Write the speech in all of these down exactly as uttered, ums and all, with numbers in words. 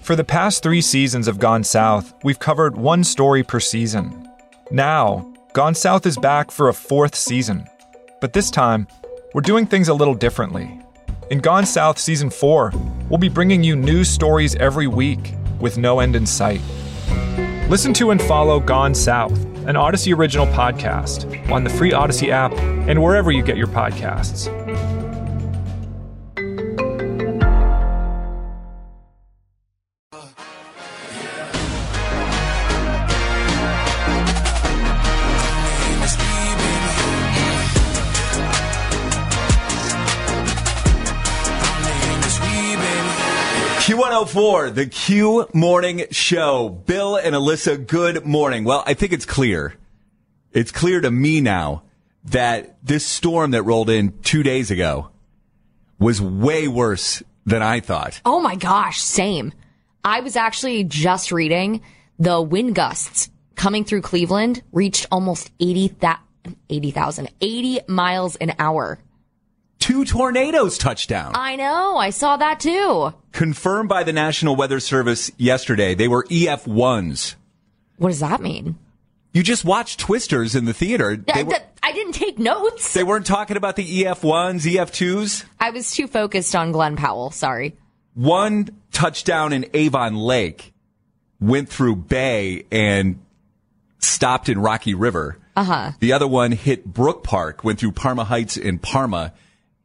For the past three seasons of Gone South, we've covered one story per season. Now, Gone South is back for a fourth season. But this time, we're doing things a little differently. In Gone South Season four, we'll be bringing you news stories every week with no end in sight. Listen to and follow Gone South, an Odyssey original podcast, on the free Odyssey app and wherever you get your podcasts. Q one oh four, the Q Morning Show. Bill and Alyssa, good morning. Well, I think it's clear. It's clear to me now that this storm that rolled in two days ago was way worse than I thought. Oh my gosh, same. I was actually just reading the wind gusts coming through Cleveland reached almost eighty thousand, eighty miles an hour. Two tornadoes touched down. I know. I saw that too. Confirmed by the National Weather Service yesterday. They were E F ones. What does that mean? You just watched Twisters in the theater. They I, were, I didn't take notes. They weren't talking about the E F ones, E F twos? I was too focused on Glenn Powell. Sorry. One touchdown in Avon Lake went through Bay and stopped in Rocky River. Uh-huh. The other one hit Brook Park, went through Parma Heights in Parma.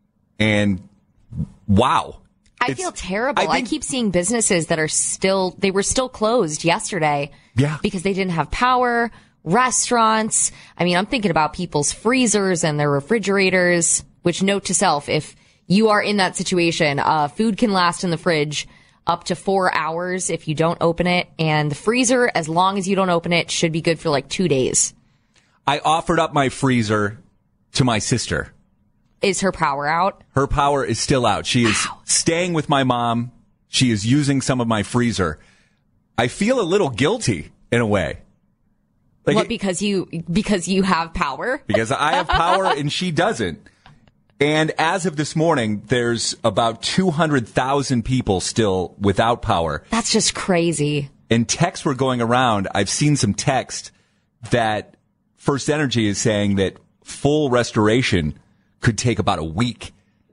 And wow. I it's, feel terrible. I, think, I keep seeing businesses that are still, they were still closed yesterday. Yeah. Because they didn't have power, restaurants. I mean, I'm thinking about people's freezers and their refrigerators, which note to self, if you are in that situation, uh, food can last in the fridge up to four hours if you don't open it. And the freezer, as long as you don't open it, should be good for like two days. I offered up my freezer to my sister. Is her power out? Her power is still out. She is wow. staying with my mom. She is using some of my freezer. I feel a little guilty in a way. Like what, because you because you have power? Because I have power and she doesn't. And as of this morning, there's about two hundred thousand people still without power. That's just crazy. And texts were going around. I've seen some text that First Energy is saying that full restoration could take about a week.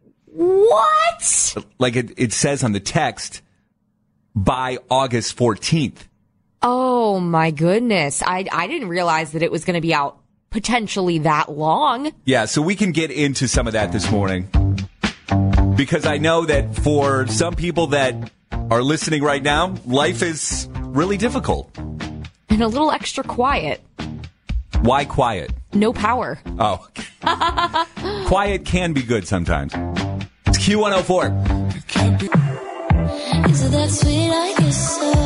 What? Like it, it says on the text, by August fourteenth. Oh, my goodness. I, I didn't realize that it was going to be out potentially that long. Yeah, so we can get into some of that this morning. Because I know that for some people that are listening right now, life is really difficult. And a little extra quiet. Why quiet? No power. Oh. Quiet can be good sometimes. It's Q one oh four. Is it that sweet I guess so?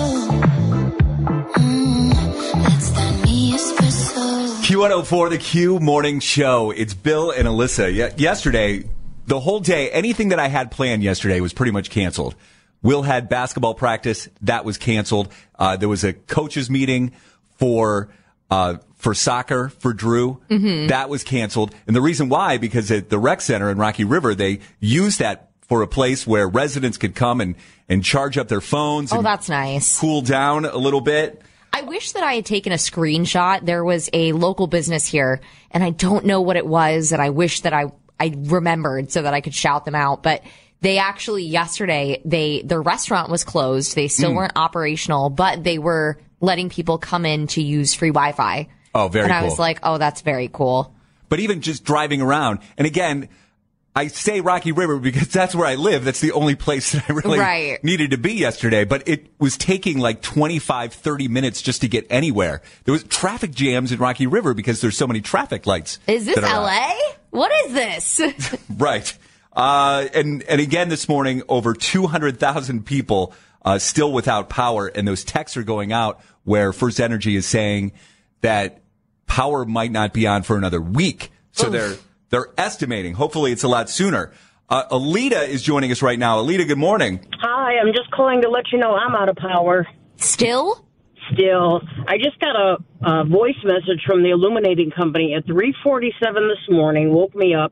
Mm, that's that me espresso. Q one oh four, the Q Morning Show. It's Bill and Alyssa. Ye- yesterday, the whole day, anything that I had planned yesterday was pretty much canceled. Will had basketball practice. That was canceled. Uh, there was a coaches meeting for... Uh, for soccer, for Drew, mm-hmm. That was canceled. And the reason why, because at the rec center in Rocky River, they use that for a place where residents could come and, and charge up their phones. Oh, and that's nice. Cool down a little bit. I wish that I had taken a screenshot. There was a local business here, and I don't know what it was, and I wish that I, I remembered so that I could shout them out. But they actually, yesterday, they their restaurant was closed. They still mm. weren't operational, but they were letting people come in to use free Wi-Fi. Oh, very cool. And cool. I was like, oh, that's very cool. But even just driving around, and again, I say Rocky River because that's where I live. That's the only place that I really right. needed to be yesterday. But it was taking like twenty-five, thirty minutes just to get anywhere. There was traffic jams in Rocky River because there's so many traffic lights. Is this L A? Out. What is this? Right. Uh, and, and again this morning, over two hundred thousand people uh, still without power. And those texts are going out where First Energy is saying that power might not be on for another week. So Oof. they're they're estimating. Hopefully it's a lot sooner. Uh, Alita is joining us right now. Alita, good morning. Hi, I'm just calling to let you know I'm out of power. Still? Still. I just got a, a voice message from the illuminating company at three forty-seven this morning, woke me up,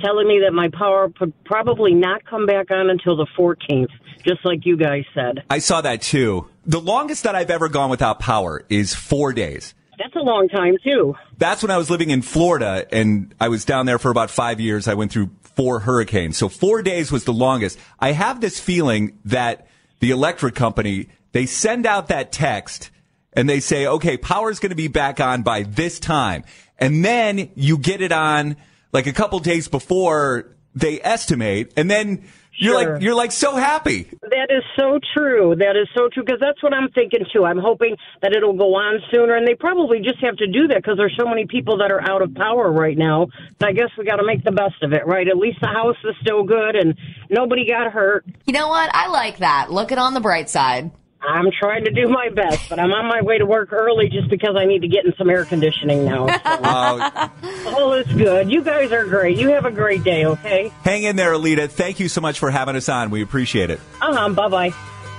telling me that my power would probably not come back on until the fourteenth, just like you guys said. I saw that too. The longest that I've ever gone without power is four days. That's a long time, too. That's when I was living in Florida, and I was down there for about five years. I went through four hurricanes. So four days was the longest. I have this feeling that the electric company, they send out that text, and they say, okay, power's going to be back on by this time. And then you get it on like a couple days before they estimate, and then you're Sure. like you're like so happy. That is so true. That is so true, because that's what I'm thinking, too. I'm hoping that it'll go on sooner, and they probably just have to do that because there's so many people that are out of power right now. So I guess we got to make the best of it, right? At least the house is still good, and nobody got hurt. You know what? I like that. Look it on the bright side. I'm trying to do my best, but I'm on my way to work early just because I need to get in some air conditioning now. So. Uh, All is good. You guys are great. You have a great day, okay? hang in there, Alita. Thank you so much for having us on. We appreciate it. Uh-huh. Bye-bye.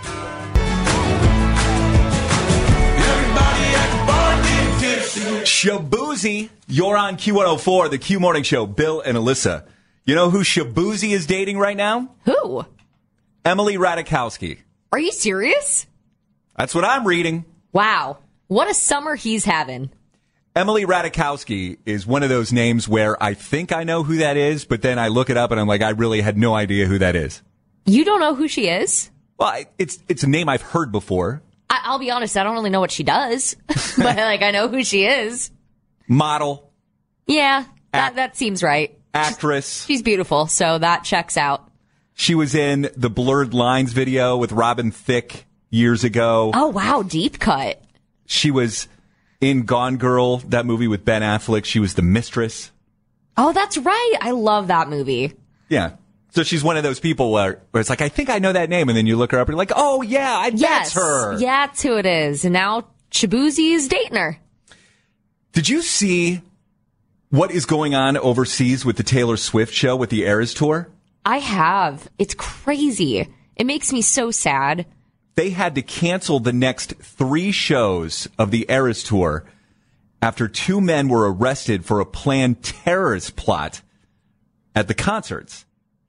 Shabuzi, you're on Q one oh four, the Q Morning Show. Bill and Alyssa. You know who Shabuzi is dating right now? Who? Emily Ratajkowski. Are you serious? That's what I'm reading. Wow. What a summer he's having. Emily Ratajkowski is one of those names where I think I know who that is, but then I look it up and I'm like, I really had no idea who that is. You don't know who she is? Well, I- it's it's a name I've heard before. I- I'll be honest, I don't really know what she does, but like I know who she is. Model, Yeah, that, Act- that seems right. actress. She's beautiful, so that checks out. She was in the Blurred Lines video with Robin Thicke years ago. Oh, wow, deep cut. She was in Gone Girl, that movie with Ben Affleck. She was the mistress. Oh, that's right. I love that movie. Yeah. So she's one of those people where, where it's like, I think I know that name. And then you look her up and you're like, oh, yeah, I, Yes. that's her. Yeah, that's who it is. And now Shabuzi is dating her. Did you see what is going on overseas with the Taylor Swift show with the Eras Tour? I have. It's crazy. It makes me so sad. They had to cancel the next three shows of the Eras Tour after two men were arrested for a planned terrorist plot at the concerts.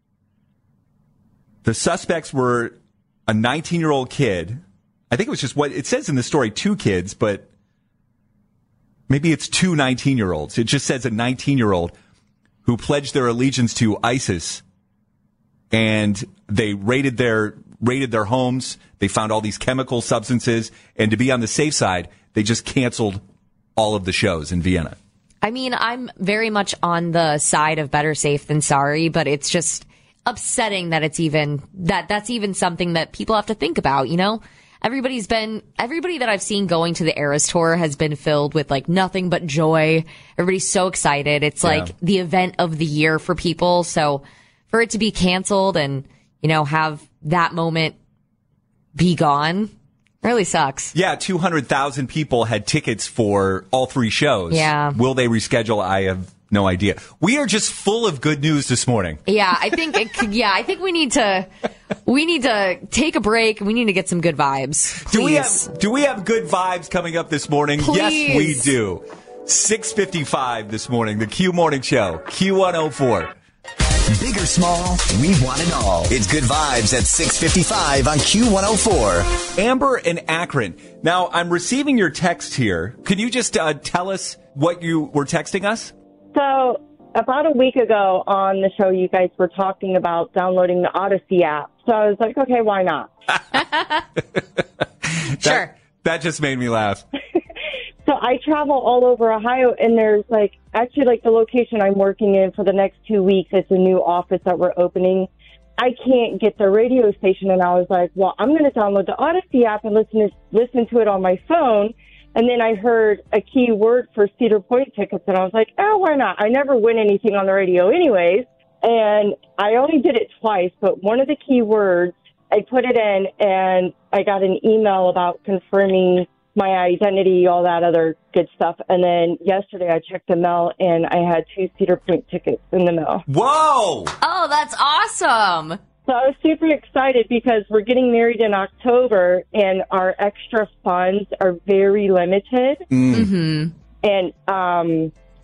The suspects were a nineteen-year-old kid. I think it was just what it says in the story, two kids, but maybe it's two nineteen-year-olds. It just says a nineteen-year-old who pledged their allegiance to ISIS, and they raided their raided their homes. They found all these chemical substances, and to be on the safe side, they just canceled all of the shows in Vienna. I mean, I'm very much on the side of better safe than sorry, but it's just upsetting that it's even that that's even something that people have to think about, you know? Everybody's been everybody that I've seen going to the Eras Tour has been filled with like nothing but joy. Everybody's so excited. It's like Yeah. the event of the year for people. So for it to be canceled and, you know, have that moment be gone really sucks. Yeah, two hundred thousand people had tickets for all three shows. Yeah. Will they reschedule? I have no idea. We are just full of good news this morning. Yeah, I think it could, yeah, I think we need to we need to take a break. We need to get some good vibes. Please. Do we have do we have good vibes coming up this morning? Yes, Please. we do. six fifty-five this morning, the Q Morning Show, Q one oh four. Big or small, we want it all. It's Good Vibes at six fifty-five on Q one oh four. Amber in Akron. Now, I'm receiving your text here. Can you just uh, tell us what you were texting us? So about a week ago on the show, you guys were talking about downloading the Odyssey app. So I was like, okay, why not? Sure. That, that just made me laugh. So I travel all over Ohio, and there's like, actually like the location I'm working in for the next two weeks, it's a new office that we're opening. I can't get the radio station, and I was like, well, I'm going to download the Odyssey app and listen to, listen to it on my phone. And then I heard a key word for Cedar Point tickets, and I was like, oh, why not? I never win anything on the radio anyways. And I only did it twice, but one of the key words, I put it in, and I got an email about confirming my identity, all that other good stuff. And then yesterday I checked the mail, and I had two Cedar Point tickets in the mail. Whoa! Oh, that's awesome. So I was super excited because we're getting married in October, and our extra funds are very limited. Mm-hmm. And um,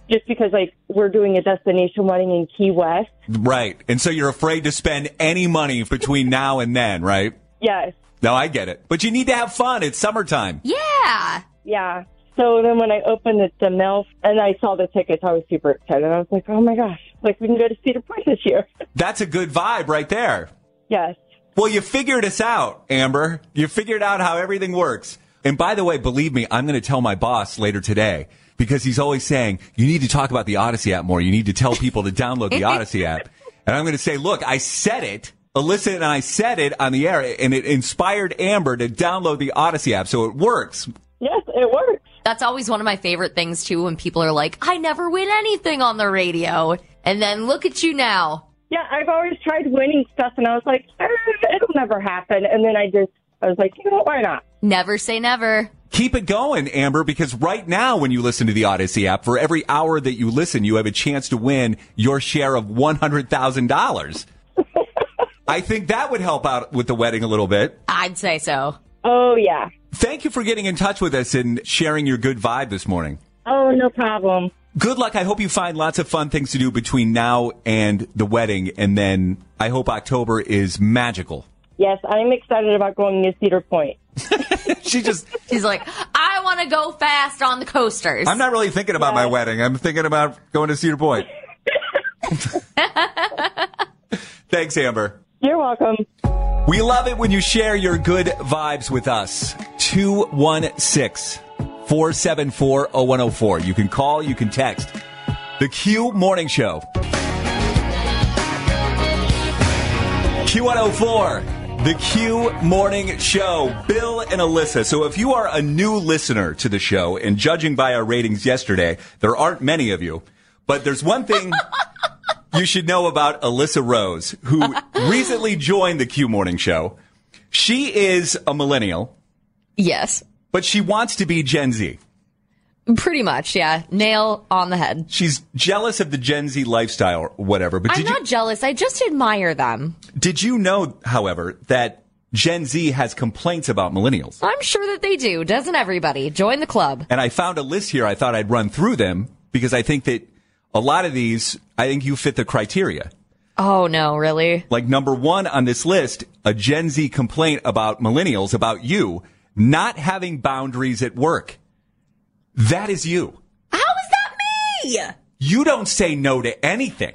just because, like, we're doing a destination wedding in Key West. Right. And so you're afraid to spend any money between now and then, right? Yes. No, I get it. But you need to have fun. It's summertime. Yeah. Yeah. So then when I opened it, the mail and I saw the tickets, I was super excited. I was like, oh, my gosh, like we can go to Cedar Point this year. That's a good vibe right there. Yes. Well, you figured us out, Amber. You figured out how everything works. And by the way, believe me, I'm going to tell my boss later today because he's always saying, you need to talk about the Odyssey app more. You need to tell people to download the Odyssey app. And I'm going to say, look, I said it. Alyssa and I said it on the air, and it inspired Amber to download the Odyssey app, so it works. Yes, it works. That's always one of my favorite things, too, when people are like, I never win anything on the radio. And then look at you now. Yeah, I've always tried winning stuff, and I was like, eh, it'll never happen. And then I just, I was like, you know what, why not? Never say never. Keep it going, Amber, because right now when you listen to the Odyssey app, for every hour that you listen, you have a chance to win your share of one hundred thousand dollars. I think that would help out with the wedding a little bit. I'd say so. Oh, yeah. Thank you for getting in touch with us and sharing your good vibe this morning. Oh, no problem. Good luck. I hope you find lots of fun things to do between now and the wedding. And then I hope October is magical. Yes, I'm excited about going to Cedar Point. She just... She's like, I want to go fast on the coasters. I'm not really thinking about Yeah. my wedding. I'm thinking about going to Cedar Point. Thanks, Amber. You're welcome. We love it when you share your good vibes with us. two one six, four seven four, zero one zero four. You can call, you can text. The Q Morning Show. Q one oh four, the Q Morning Show. Bill and Alyssa. So if you are a new listener to the show, and judging by our ratings yesterday, there aren't many of you, but there's one thing you should know about Alyssa Rose, who recently joined the Q Morning Show. She is a millennial, Yes. but she wants to be Gen Z. Pretty much, yeah. Nail on the head. She's jealous of the Gen Z lifestyle or whatever. But I'm did not you jealous. I just admire them. did you know, however, that Gen Z has complaints about millennials? I'm sure that they do. Doesn't everybody? Join the club. And I found a list here. I thought I'd run through them because I think that a lot of these, I think you fit the criteria. Oh, no, really? Like number one on this list, a Gen Z complaint about millennials, about you, not having boundaries at work. That is you. How is that me? You don't say no to anything.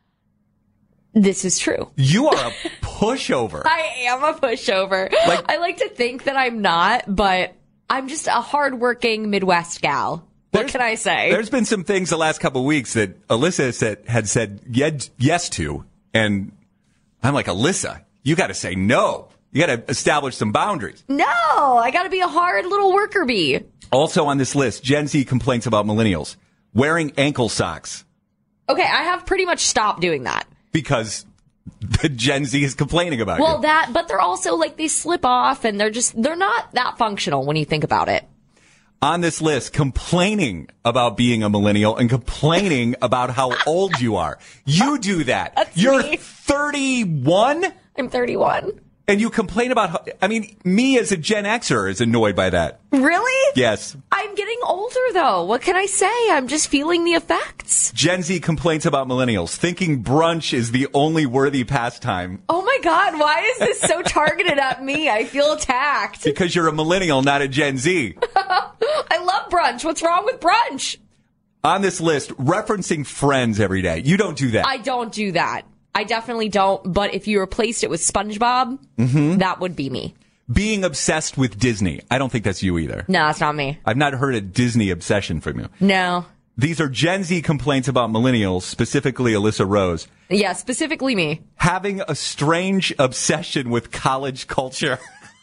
This is true. You are a pushover. I am a pushover. Like- I like to think that I'm not, but I'm just a hardworking Midwest gal. What There's- can I say? There's been some things the last couple of weeks that Alyssa said, had said yed- yes to, and I'm like, Alyssa, you got to say no. You got to establish some boundaries. No, I got to be a hard little worker bee. Also on this list, Gen Z complaints about millennials wearing ankle socks Okay, I have pretty much stopped doing that. because the Gen Z is complaining about Well, you. that, but they're also like they slip off and they're just, they're not that functional when you think about it. On this list, complaining about being a millennial and complaining about how old you are. You do that. That's You're me. thirty-one I'm thirty-one. and you complain about how, I mean, me as a Gen Xer is annoyed by that. Really? Yes. I'm getting older though. What can I say? I'm just feeling the effects. Gen Z complaints about millennials, thinking brunch is the only worthy pastime Oh my God, why is this so targeted at me? I feel attacked. because you're a millennial, not a Gen Z. I love brunch. What's wrong with brunch? On this list, referencing Friends every day. You don't do that. I don't do that. I definitely don't. But if you replaced it with SpongeBob, that would be me. Being obsessed with Disney. I don't think that's you either. No, that's not me. I've not heard a Disney obsession from you. No. These are Gen Z complaints about millennials, specifically Alyssa Rose. Yeah, specifically me. Having a strange obsession with college culture.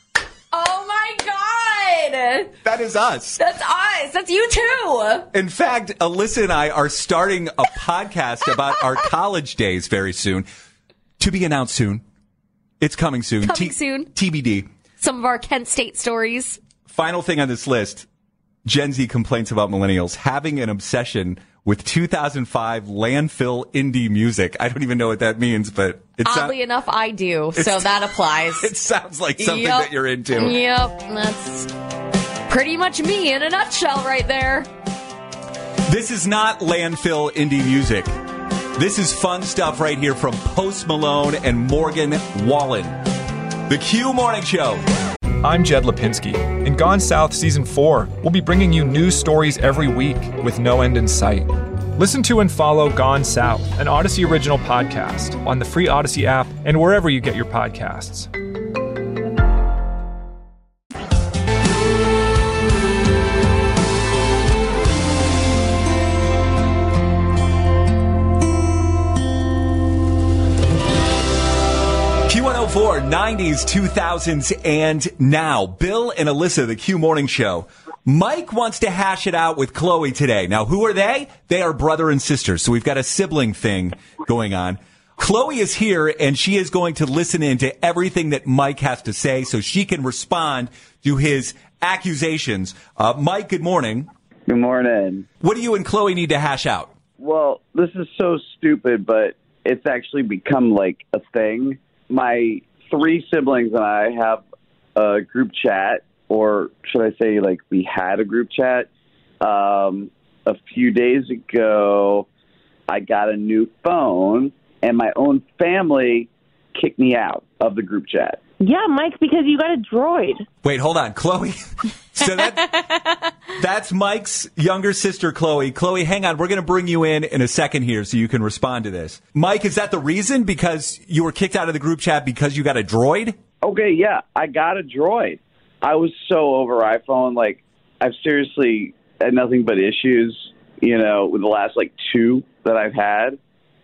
Oh my God. That is us. That's us. That's you too. In fact, Alyssa and I are starting a podcast about our college days very soon. To be announced soon. It's coming soon. Coming soon. T B D. Some of our Kent State stories. Final thing on this list. Gen Z complaints about millennials having an obsession with two thousand five landfill indie music. I don't even know what that means, but it, Oddly so- enough, I do. So It's- that applies. it sounds like something Yep. that you're into. Yep. That's pretty much me in a nutshell right there. This is not landfill indie music. This is fun stuff right here from Post Malone and Morgan Wallen. The Q Morning Show. I'm Jed Lipinski. In Gone South Season four, we'll be bringing you news stories every week with no end in sight. Listen to and follow Gone South, an Odyssey original podcast, on the free Odyssey app and wherever you get your podcasts. Q one oh four, nineties, two thousands, and now. Bill and Alyssa, the Q Morning Show. Mike wants to hash it out with Chloe today. Now, who are they? They are brother and sister, so we've got a sibling thing going on. Chloe is here, and she is going to listen in to everything that Mike has to say so she can respond to his accusations. Uh, Mike, good morning. Good morning. What do you and Chloe need to hash out? Well, this is so stupid, but it's actually become like a thing. My three siblings and I have a group chat, or should I say, like, we had a group chat. Um, a few days ago, I got a new phone, and my own family kicked me out of the group chat. Yeah, Mike, because you got a droid. Wait, hold on, Chloe. So that that's Mike's younger sister, Chloe. Chloe, hang on. We're going to bring you in in a second here so you can respond to this. Mike, is that the reason? Because you were kicked out of the group chat because you got a droid? Okay, yeah, I got a droid. I was so over iPhone. Like, I've seriously had nothing but issues, you know, with the last, like, two that I've had.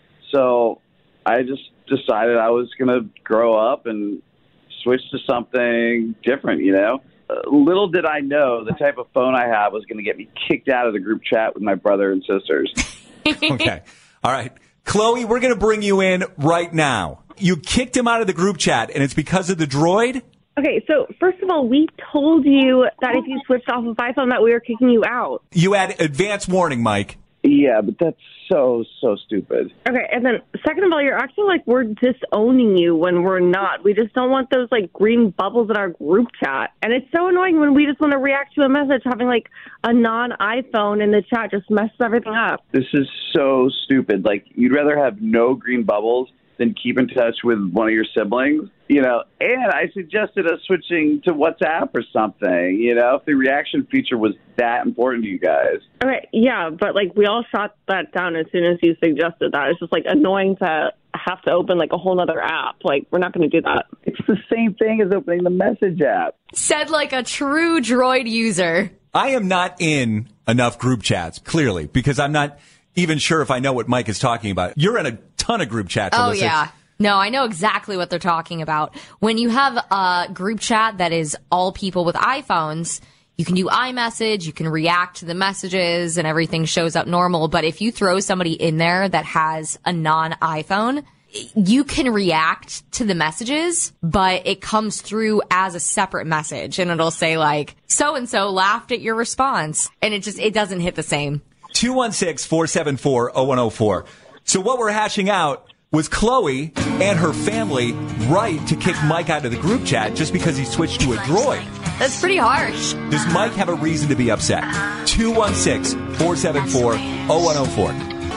So I just decided I was going to grow up and switch to something different, you know. Uh, little did I know the type of phone I have was going to get me kicked out of the group chat with my brother and sisters. Okay. All right. Chloe, we're going to bring you in right now. You kicked him out of the group chat, and it's because of the droid? Okay, so first of all, we told you that if you switched off of iPhone that we were kicking you out. You had advance warning, Mike. Yeah, but that's so, so stupid. Okay, and then second of all, you're acting like we're disowning you when we're not. We just don't want those, like, green bubbles in our group chat. And it's so annoying when we just want to react to a message having, like, a non-iPhone in the chat just messes everything up. This is so stupid. Like, you'd rather have no green bubbles than keep in touch with one of your siblings, you know. And I suggested us switching to WhatsApp or something, you know, if the reaction feature was that important to you guys. Okay, yeah, but, like, we all shot that down as soon as you suggested that. It's just, like, annoying to have to open, like, a whole other app. Like, we're not going to do that. It's the same thing as opening the message app. Said like a true droid user. I am not in enough group chats, clearly, because I'm not even sure if I know what Mike is talking about. You're in a ton of group chats, Oh, Alyssa. yeah. No, I know exactly what they're talking about. When you have a group chat that is all people with iPhones, you can do iMessage, you can react to the messages, and everything shows up normal. But if you throw somebody in there that has a non-iPhone, you can react to the messages, but it comes through as a separate message. And it'll say, like, so-and-so laughed at your response. And it just, it doesn't hit the same. two one six, four seven four, zero one zero four. So what we're hashing out was Chloe and her family right to kick Mike out of the group chat just because he switched to a droid. That's pretty harsh. Does Mike have a reason to be upset? two one six, four seven four, zero one zero four.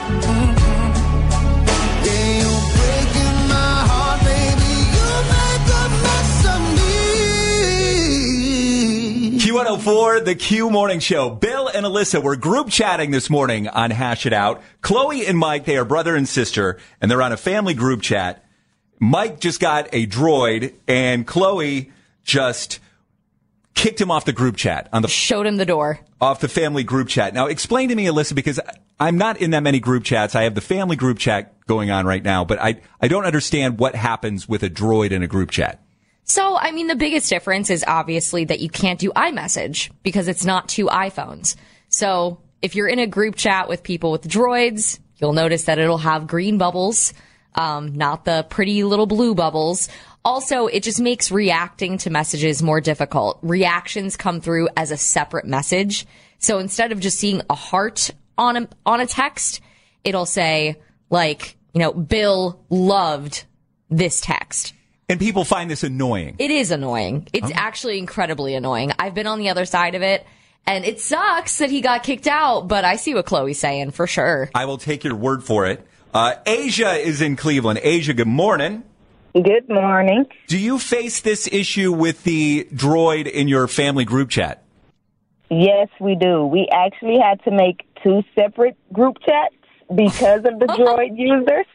Q one oh four, the Q Morning Show. Bill and Alyssa were group chatting this morning on Hash It Out. Chloe and Mike, they are brother and sister, and they're on a family group chat. Mike just got a droid, and Chloe just kicked him off the group chat. on the Showed him the door. Off the family group chat. Now, explain to me, Alyssa, because I'm not in that many group chats. I have the family group chat going on right now, but I, I don't understand what happens with a droid in a group chat. So, I mean, the biggest difference is obviously that you can't do iMessage because it's not two iPhones. So, if you're in a group chat with people with droids, you'll notice that it'll have green bubbles, um, not the pretty little blue bubbles. Also, it just makes reacting to messages more difficult. Reactions come through as a separate message. So, instead of just seeing a heart on a, on a text, it'll say, like, you know, Bill loved this text. And people find this annoying. It is annoying. It's oh. actually incredibly annoying. I've been on the other side of it, And it sucks that he got kicked out, but I see what Chloe's saying for sure. I will take your word for it. Uh, Asia is in Cleveland. Asia, good morning. Good morning. Do you face this issue with the droid in your family group chat? Yes, we do. We actually had to make two separate group chats because of the droid users.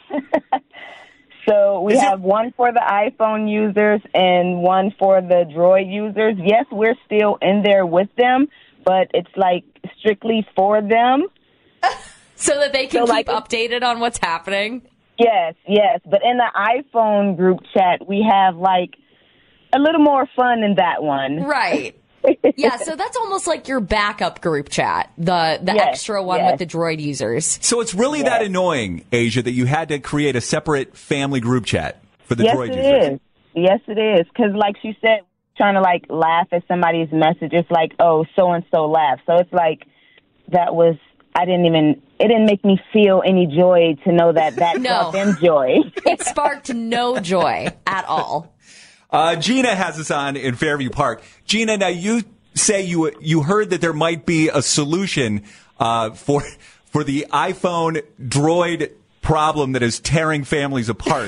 So we Is it- have one for the iPhone users and one for the droid users. Yes, we're still in there with them, but it's like strictly for them. So that they can So, keep like, updated on what's happening. Yes, yes. But in the iPhone group chat, we have like a little more fun in that one. Right. Yeah, so that's almost like your backup group chat, the the Yes, extra one yes. with the droid users. So it's really that annoying, Asia, that you had to create a separate family group chat for the Yes, droid it users. is. Yes, it is. Because like she said, trying to like laugh at somebody's message, it's like, oh, so-and-so laughed. So it's like that was, I didn't even, it didn't make me feel any joy to know that that No. brought them joy. It sparked no joy at all. Uh, Gina has us on in Fairview Park. Gina, now you say you you heard that there might be a solution uh, for for the iPhone droid problem that is tearing families apart.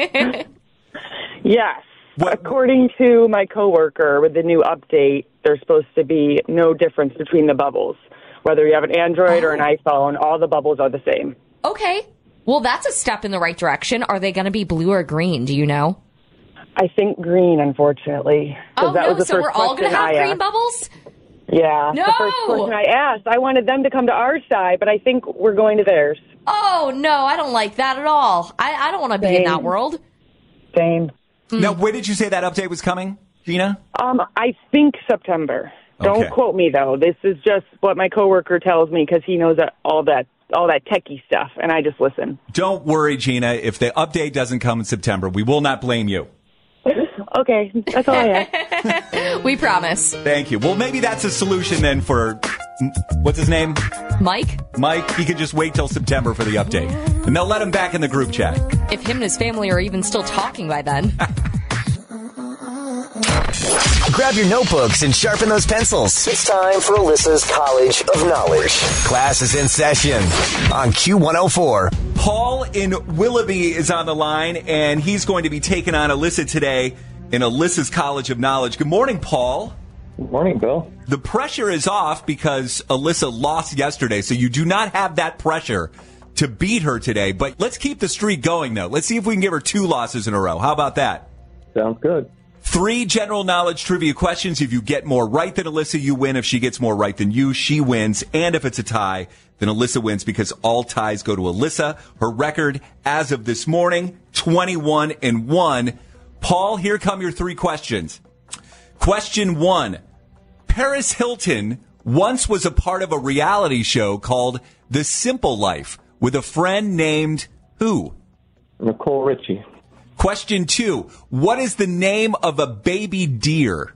Yes. What- According to my coworker, with the new update, there's supposed to be no difference between the bubbles. Whether you have an Android or an iPhone, all the bubbles are the same. Okay. Well, that's a step in the right direction. Are they going to be blue or green? Do you know? I think green, unfortunately. 'cause Oh, that no. was the So first we're all going question to have I green asked. bubbles? Yeah. No! The first question I asked, I wanted them to come to our side, but I think we're going to theirs. Oh, no. I don't like that at all. I, I don't want to be in that Same. world. Same. Now, when did you say that update was coming, Gina? Um, I think September. Don't Okay. quote me though. This is just what my coworker tells me because he knows that all that all that techie stuff, and I just listen. Don't worry, Gina. If the update doesn't come in September, we will not blame you. Okay, that's all I have. We promise. Thank you. Well, maybe that's a solution then for, what's his name? Mike, Mike. He could just wait till September for the update. And they'll let him back in the group chat. if him and his family are even still talking by then. Grab your notebooks and sharpen those pencils. It's time for Alyssa's College of Knowledge. Class is in session on Q one oh four. Paul in Willoughby is on the line, and he's going to be taking on Alyssa today in Alyssa's College of Knowledge. Good morning, Paul. Good morning, Bill. The pressure is off because Alyssa lost yesterday, so you do not have that pressure to beat her today. But let's keep the streak going, though. Let's see if we can give her two losses in a row. How about that? Sounds good. Three general knowledge trivia questions. If you get more right than Alyssa, you win. If she gets more right than you, she wins. And if it's a tie, then Alyssa wins because all ties go to Alyssa. Her record as of this morning, twenty-one and one. Paul, here come your three questions. Question one. Paris Hilton once was a part of a reality show called The Simple Life with a friend named who? Nicole Richie. Question two. What is the name of a baby deer?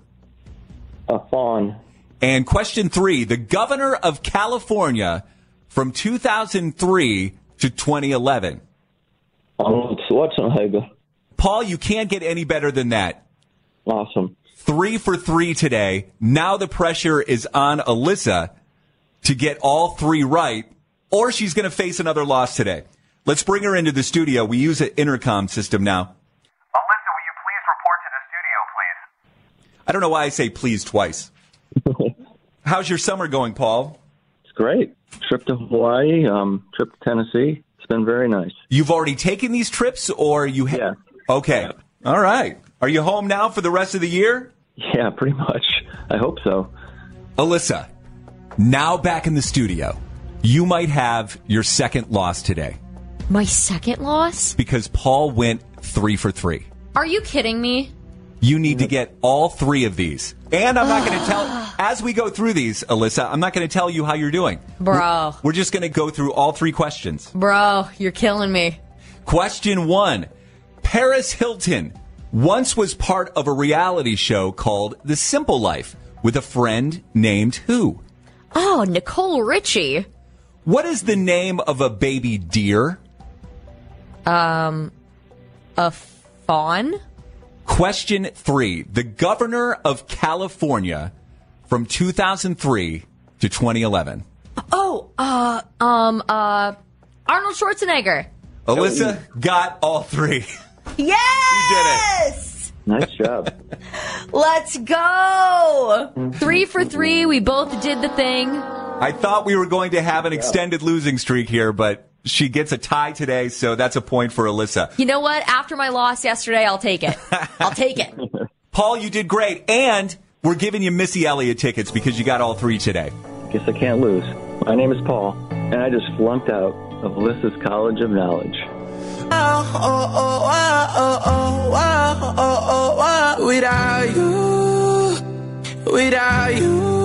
A fawn. And question three. The governor of California from two thousand three to twenty eleven. Arnold Schwarzenegger. Paul, you can't get any better than that. Awesome. Three for three today. Now the pressure is on Alyssa to get all three right, or she's going to face another loss today. Let's bring her into the studio. We use an intercom system now. Alyssa, will you please report to the studio, please? I don't know why I say please twice. How's your summer going, Paul? It's great. Trip to Hawaii, um, trip to Tennessee. It's been very nice. You've already taken these trips, or you have? Yeah. Okay. All right. Are you home now for the rest of the year? Yeah, pretty much. I hope so. Alyssa, now back in the studio. You might have your second loss today My second loss? because Paul went three for three. Are you kidding me? You need to get all three of these. And I'm not going to tell, as we go through these, Alyssa, I'm not going to tell you how you're doing. Bro. We're just going to go through all three questions. Bro, you're killing me. Question one. Paris Hilton once was part of a reality show called The Simple Life with a friend named who? Oh, Nicole Richie. What is the name of a baby deer? Um, a fawn? Question three. The governor of California from two thousand three to twenty eleven. Oh, uh, um, uh, Arnold Schwarzenegger. Alyssa got all three. Yes! Nice job. Let's go! Three for three. We both did the thing. I thought we were going to have an extended losing streak here, but she gets a tie today, so that's a point for Alyssa. You know what? After my loss yesterday, I'll take it. I'll take it. Paul, you did great, and we're giving you Missy Elliott tickets because you got all three today. Guess I can't lose. My name is Paul, and I just flunked out of Alyssa's College of Knowledge. Oh, oh, oh, oh, oh, oh, oh, oh, without you, without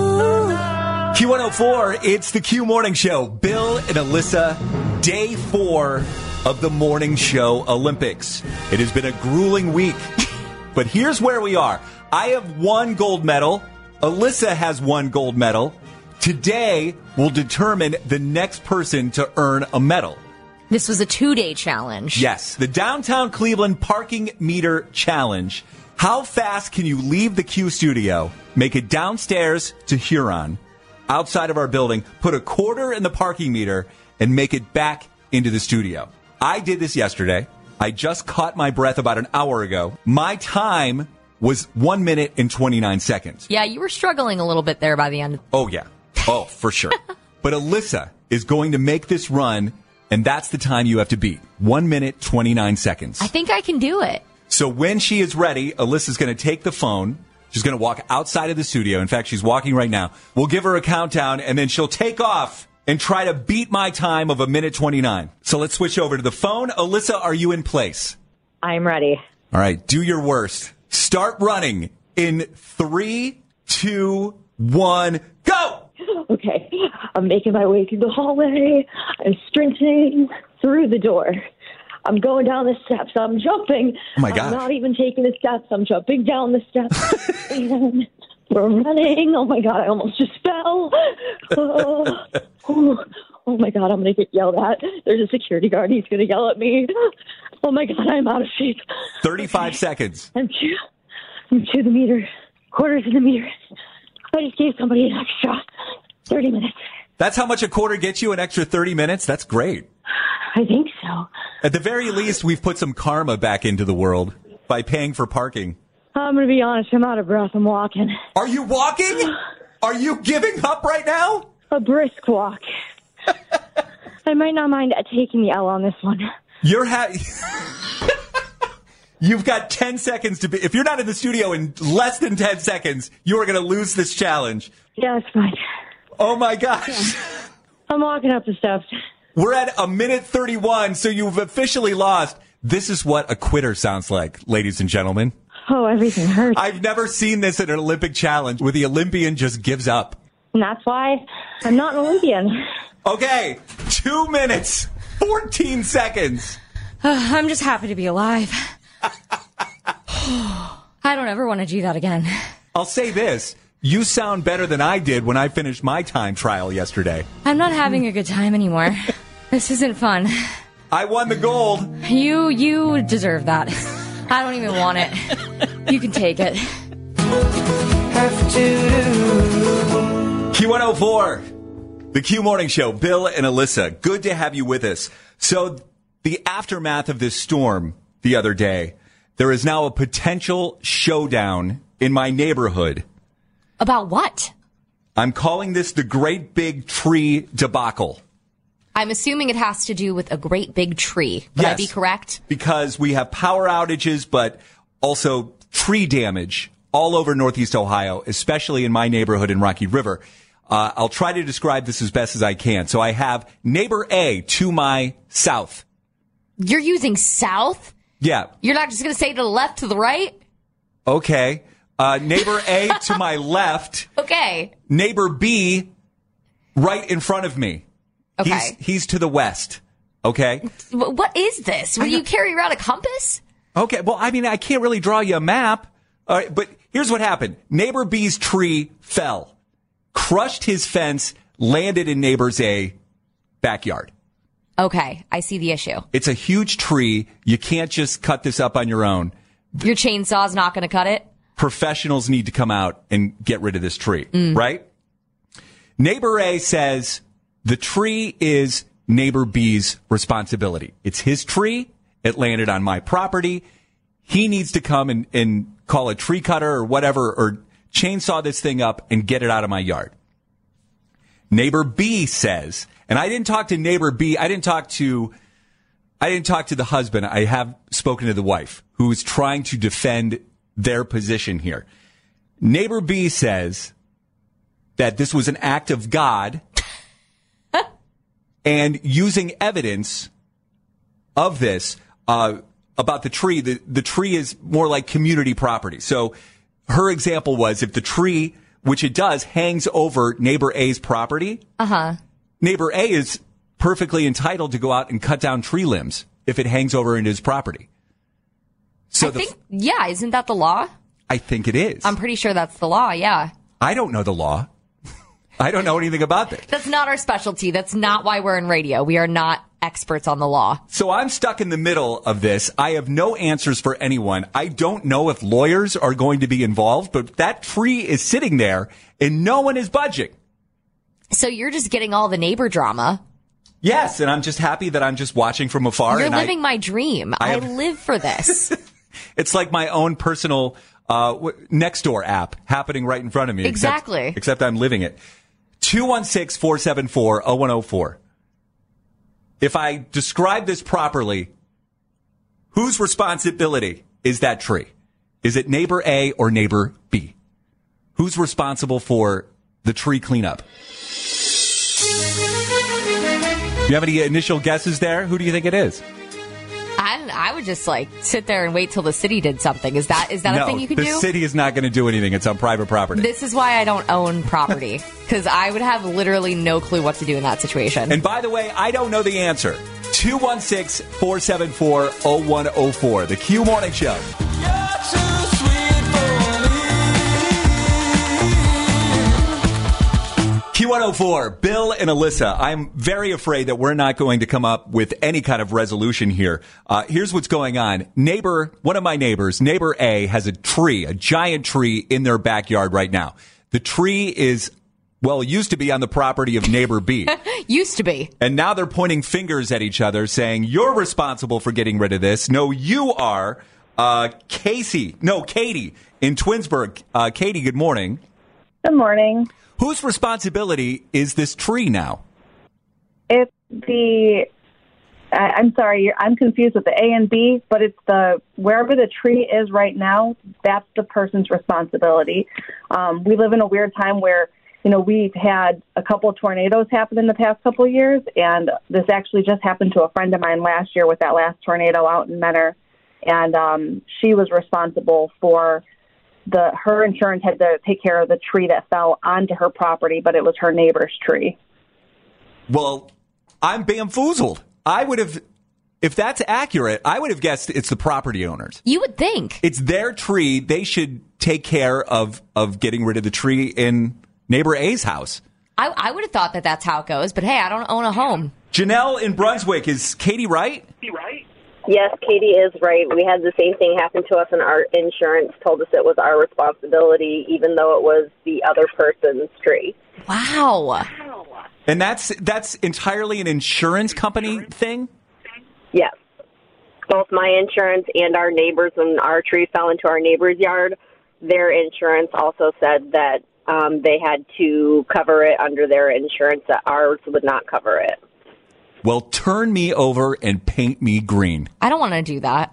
you. Q one oh four, it's the Q Morning Show. Bill and Alyssa, day four of the Morning Show Olympics. It has been a grueling week, but here's where we are. I have one gold medal. Alyssa has one gold medal. Today will determine the next person to earn a medal. This was a two-day challenge. Yes, the Downtown Cleveland Parking Meter Challenge. How fast can you leave the Q studio, make it downstairs to Huron, outside of our building, put a quarter in the parking meter, and make it back into the studio? I did this yesterday. I just caught my breath about an hour ago. My time was one minute and twenty-nine seconds. Yeah, you were struggling a little bit there by the end. Oh, yeah. Oh, for sure. But Alyssa is going to make this run, and that's the time you have to beat. One minute, twenty-nine seconds. I think I can do it. So when she is ready, Alyssa's going to take the phone. She's going to walk outside of the studio. In fact, she's walking right now. We'll give her a countdown, and then she'll take off and try to beat my time of a minute twenty-nine. So let's switch over to the phone. Alyssa, are you in place? I'm ready. All right, do your worst. Start running in three, two, one, go! Okay, I'm making my way through the hallway. I'm sprinting through the door. I'm going down the steps. I'm jumping. Oh my gosh. I'm not even taking the steps. I'm jumping down the steps. And we're running. Oh my God, I almost just fell. Oh, oh, oh my God, I'm going to get yelled at. There's a security guard. He's going to yell at me. Oh my God, I'm out of shape. thirty-five seconds. I'm to, I'm to the meter. Quarters in the meter. I just gave somebody an extra thirty minutes. That's how much a quarter gets you, an extra thirty minutes? That's great. I think so. At the very least, we've put some karma back into the world by paying for parking. I'm going to be honest. I'm out of breath. I'm walking. Are you walking? Are you giving up right now? A brisk walk. I might not mind taking the L on this one. You're ha- You've got ten seconds to be. If you're not in the studio in less than ten seconds, you are going to lose this challenge. Yeah, it's fine. Oh my gosh. Yeah. I'm walking up the steps. We're at a minute thirty-one, so you've officially lost. This is what a quitter sounds like, ladies and gentlemen. Oh, everything hurts. I've never seen this in an Olympic challenge where the Olympian just gives up. And that's why I'm not an Olympian. Okay, two minutes, fourteen seconds. Uh, I'm just happy to be alive. I don't ever want to do that again. I'll say this. You sound better than I did when I finished my time trial yesterday. I'm not having a good time anymore. This isn't fun. I won the gold. You, you deserve that. I don't even want it. You can take it. Q one oh four, the Q Morning Show. Bill and Alyssa, good to have you with us. So the aftermath of this storm the other day, there is now a potential showdown in my neighborhood. About what? I'm calling this the Great Big Tree Debacle. I'm assuming it has to do with a great big tree. Would Yes, I be correct? Because we have power outages, but also tree damage all over Northeast Ohio, especially in my neighborhood in Rocky River. Uh, I'll try to describe this as best as I can. So I have neighbor A to my south. You're using south? Yeah. You're not just going to say to the left, to the right? Okay. Uh, neighbor A to my left. Okay. Neighbor B right in front of me. Okay. He's, he's to the west. Okay. What is this? Will you carry around a compass? Okay. Well, I mean, I can't really draw you a map. All right. But here's what happened. Neighbor B's tree fell, crushed his fence, landed in neighbor's A backyard. Okay. I see the issue. It's a huge tree. You can't just cut this up on your own. Your chainsaw's not going to cut it? professionals need to come out and get rid of this tree, Mm. right? Neighbor A says the tree is neighbor B's responsibility. It's his tree. It landed on my property. He needs to come and, and call a tree cutter or whatever, or chainsaw this thing up and get it out of my yard. Neighbor B says, and I didn't talk to neighbor B. I didn't talk to, I didn't talk to the husband. I have spoken to the wife, who is trying to defend their position here. Neighbor B says that this was an act of God and using evidence of this, uh, about the tree. The, the tree is more like community property. So her example was if the tree, which it does, hangs over neighbor A's property, Uh-huh. neighbor A is perfectly entitled to go out and cut down tree limbs if it hangs over into his property. So I the, think, yeah, isn't that the law? I think it is. I'm pretty sure that's the law, yeah. I don't know the law. I don't know anything about this. That's not our specialty. That's not why we're in radio. We are not experts on the law. So I'm stuck in the middle of this. I have no answers for anyone. I don't know if lawyers are going to be involved, but that tree is sitting there and no one is budging. So you're just getting all the neighbor drama. Yes, and I'm just happy that I'm just watching from afar. You're and living I, my dream. I I, have- live for this. It's like my own personal uh, w- Nextdoor app happening right in front of me. Exactly. Except, except I'm living it. two one six, four seven four, zero one zero four. If I describe this properly, whose responsibility is that tree? Is it neighbor A or neighbor B? Who's responsible for the tree cleanup? You have any initial guesses there? Who do you think it is? I, I would just like sit there and wait till the city did something. Is that is that no, a thing you can the do? city is not going to do anything. It's on private property. This is why I don't own property, because I would have literally no clue what to do in that situation. And by the way, I don't know the answer. two one six, four seven four, zero one zero four. The Q Morning Show. Q one oh four, Bill and Alyssa. I'm very afraid that we're not going to come up with any kind of resolution here. Uh, here's what's going on. Neighbor, one of my neighbors, neighbor A, has a tree, a giant tree in their backyard right now. The tree is, well, it used to be on the property of neighbor B. Used to be. And now they're pointing fingers at each other saying, you're responsible for getting rid of this. No, you are. Uh, Casey, no, Katie in Twinsburg. Uh, Katie, good morning. Good morning. Whose responsibility is this tree now? It's the, I, I'm sorry, you're, I'm confused with the A and B, but it's the, wherever the tree is right now, that's the person's responsibility. Um, we live in a weird time where, you know, we've had a couple of tornadoes happen in the past couple of years, and this actually just happened to a friend of mine last year with that last tornado out in Menor, and um, she was responsible for The, her insurance had to take care of the tree that fell onto her property, but it was her neighbor's tree. Well, I'm bamboozled. I would have, if that's accurate, I would have guessed it's the property owners. You would think. It's their tree. They should take care of, of getting rid of the tree in neighbor A's house. I, I would have thought that that's how it goes, but hey, I don't own a home. Janelle in Brunswick, is Katie right? right? Yes, Katie is right. We had the same thing happen to us, and our insurance told us it was our responsibility, even though it was the other person's tree. Wow. And that's that's entirely an insurance company thing? Yes. Both my insurance and our neighbors, when our tree fell into our neighbor's yard, their insurance also said that um, they had to cover it under their insurance, that ours would not cover it. Well, turn me over and paint me green. I don't want to do that.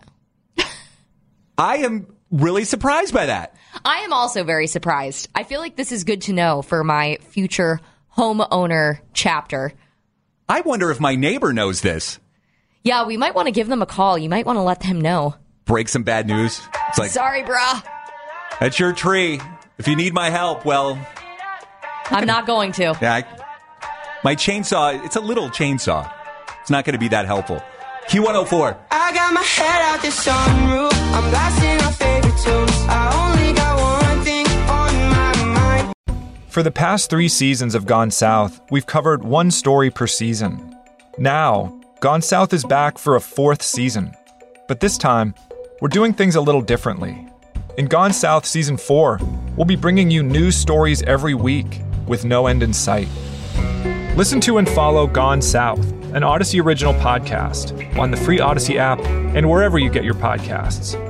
I am really surprised by that. I am also very surprised. I feel like this is good to know for my future homeowner chapter. I wonder if my neighbor knows this. Yeah, we might want to give them a call. You might want to let them know. Break some bad news. It's like, sorry, brah. That's your tree. If you need my help, well... I'm not going to. Yeah, I, my chainsaw, it's a little chainsaw. It's not going to be that helpful. Q one oh four. I got my head out the sunroof. I'm blasting our favorite tunes. I only got one thing on my mind. For the past three seasons of Gone South, we've covered one story per season. Now, Gone South is back for a fourth season. But this time, we're doing things a little differently. In Gone South Season four, we'll be bringing you news stories every week with no end in sight. Listen to and follow Gone South, an Odyssey original podcast, on the free Odyssey app and wherever you get your podcasts.